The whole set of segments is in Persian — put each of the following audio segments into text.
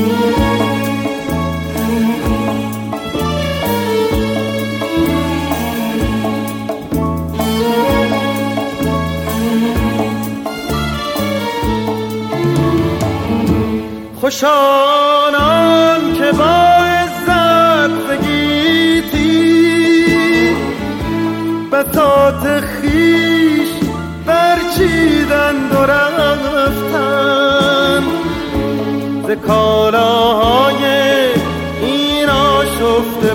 خوش آنان که با عزت بگیتی بساط خویش برچیدند و رفتند ز کالاهای این آشفته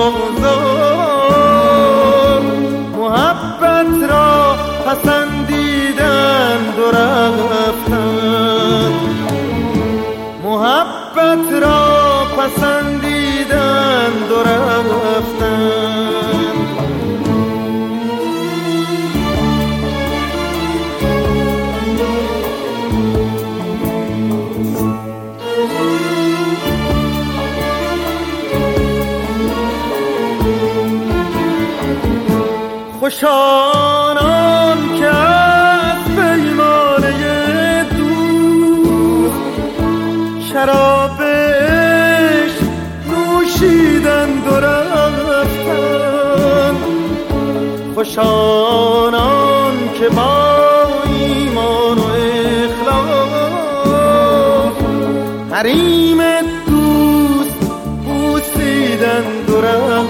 بازار محبت را پسندیدند و رفتند محبت را پسندیدند و رفتند خوش آنان که از پیمانه دوست شراب عشق نوشیدند و رفتند خوش آنان که با ایمان و اخلاص حریم دوست بوسیدند و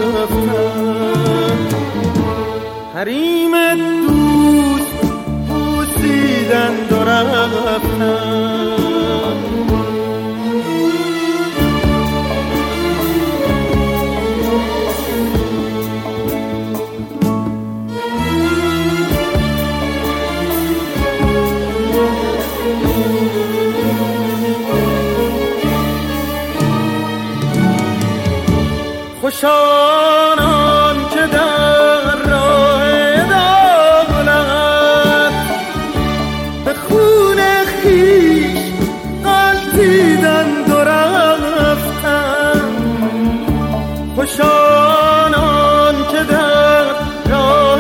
رفتند حریم دوست بوسیدند و رفتند خوش آنان که در راه دولت به خون خویش غلتیدند و رفتند خوش آنان که در راه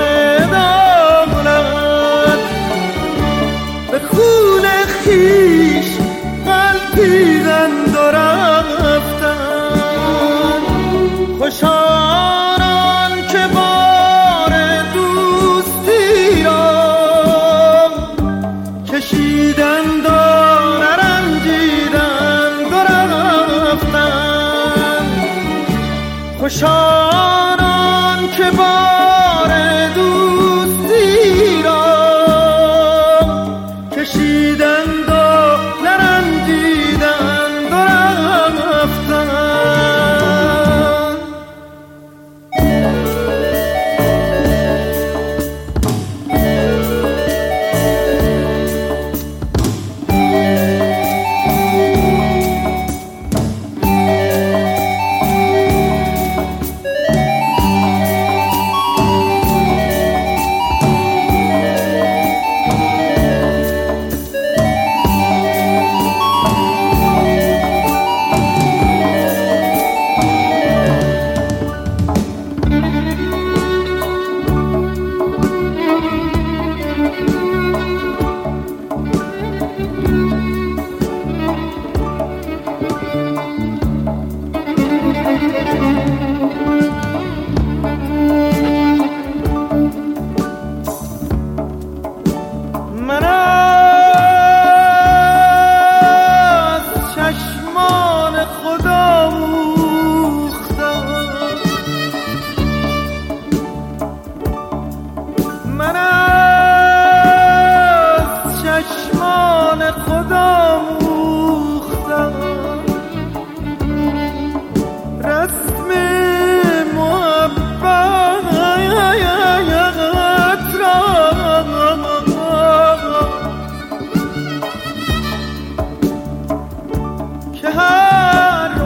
دولت به خون خویش غلتیدند و رفتند خوش آنان که بار دوستی را کشیدند و نرنجیدند و رفتند خوش آنان که بار دوستی را کشیدند و نرنجیدند و رفتند که هر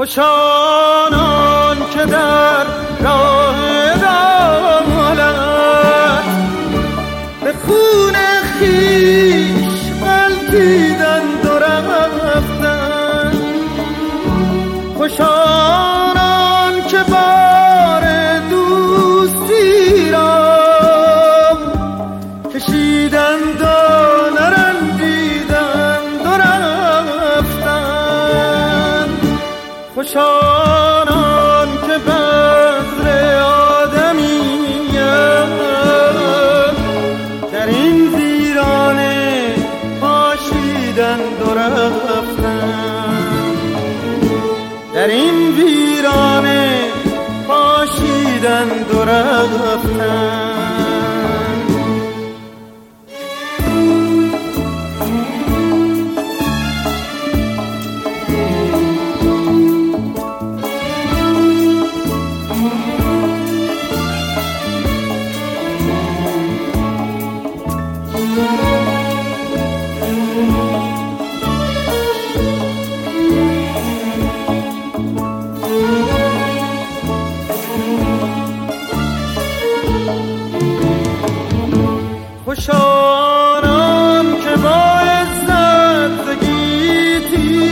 خوش آنان که در راه عدالت به خون خویش غلتیدند و رفتند. خوش آنان که بار دوستی را کشیدند و نرنجیدند و رفتند. خوش آنان که بذر آدمیت در این ویرانه پاشیدند و رفتند. در این ویرانه پاشیدند و رفتند. خوش آنان که با عزت زگیتی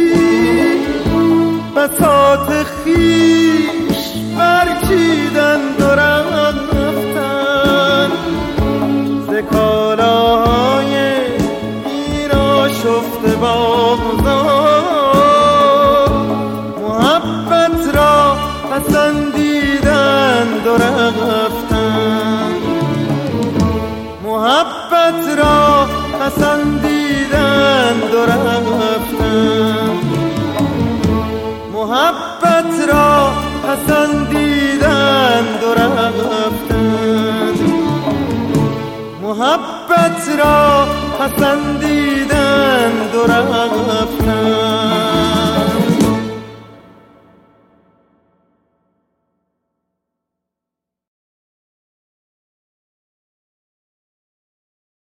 بساط خویش برچیدند و رفتند. ز کالاهای آشفته بازار محبت را پسندیدند و رفتند. محبت را پسندیدند و رفتند. محبت را پسندیدند و رفتند. محبت را پسندیدند و رفتند.